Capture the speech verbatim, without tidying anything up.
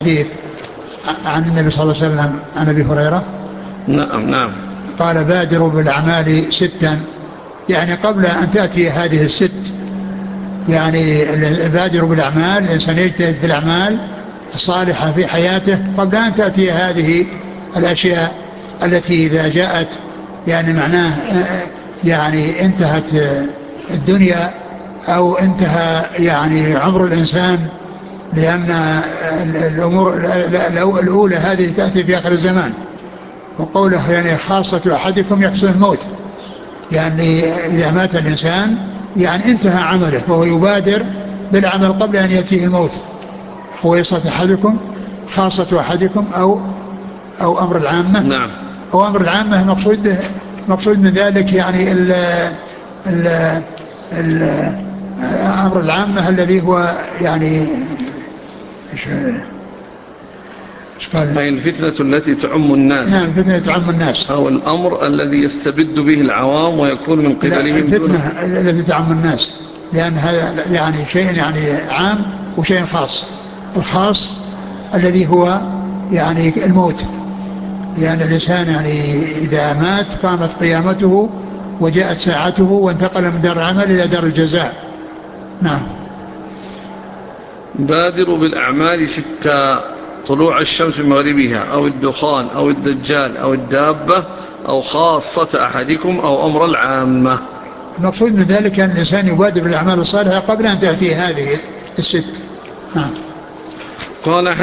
حديث عن النبي صلى الله عليه وسلم عن أبي هريرة. نعم نعم. قال بادروا بالأعمال ستا، يعني قبل أن تأتي هذه الست، يعني بادروا بالأعمال، الإنسان يجتهد في الأعمال الصالحة في حياته قبل أن تأتي هذه الأشياء التي إذا جاءت يعني معناه يعني انتهت الدنيا أو انتهى يعني عمر الإنسان، لأن الأمور الأولى هذه تأتي في آخر الزمان. وقوله يعني خاصة أحدكم يحسن الموت، يعني إذا مات الإنسان يعني انتهى عمله، فهو يبادر بالعمل قبل أن يأتيه الموت. خويصة أحدكم، خاصة أحدكم، أو أو أمر العامة. نعم. أو أمر العامة مقصود به مقصود من ذلك يعني ال ال ال أمر العامة الذي هو يعني إيش قال؟ أي الفتنة التي تعم الناس. نعم، الفتنة تعم الناس. أو الأمر الذي يستبد به العوام ويكون من لا، قبلهم دون. الفتنة التي تعم الناس، لأن هذا يعني شيء يعني عام وشيء خاص. الخاص الذي هو يعني الموت، لأن الإنسان يعني إذا مات قامت قيامته وجاءت ساعته وانتقل من دار العمل إلى دار الجزاء. نعم. بادروا بالأعمال ستة: طلوع الشمس من مغربها، أو الدخان، أو الدجال، أو الدابة، أو خاصة أحدكم، أو أمر العامة. المقصود من ذلك أن الإنسان يبادر بالأعمال الصالحة قبل أن تأتي هذه الست. نعم. قال